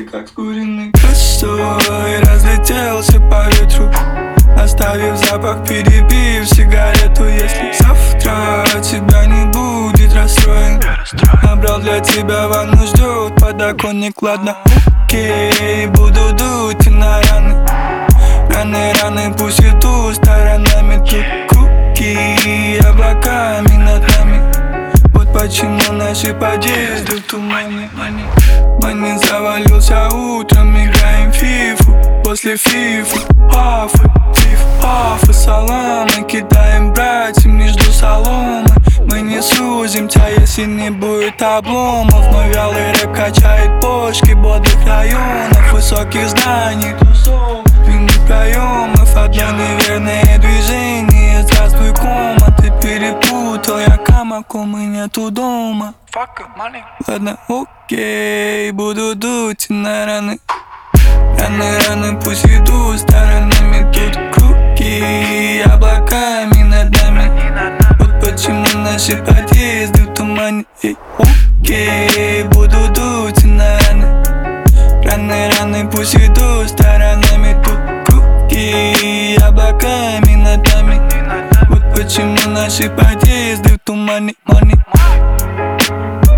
как куриный. Пустой разлетелся по ветру, оставив запах, перебив сигарету. Если завтра тебя не будет расстроен, набрал для тебя ванну, ждет подоконник. Ладно, окей, буду дуть и на раны. Раны, пусть идут сторонами. Тут круги облаками над нами. Вот почему наши подъезды в тумане. Мани завалился утром, играем фифу. После фифу пафы, пафы, саламы. Кидаем братьям между соломы. Мы не сузимся, если не будет обломов. Но вялый рэп качает почки бодрых районов, высоких зданий, длинных проемов. Одно неверное движение, здравствуй, кома. Ты перепутал, я камаком и нету дома. Ладно, окей, буду дуть на раны. Раны, пусть идут сторонами. Тут круги облаками над нами. Вот почему наши подъезды в тумане. Окей, буду дуть на раны. Раны, пусть идут сторонами. Тут круги облаками над нами. Вот почему наши подъезды в тумане.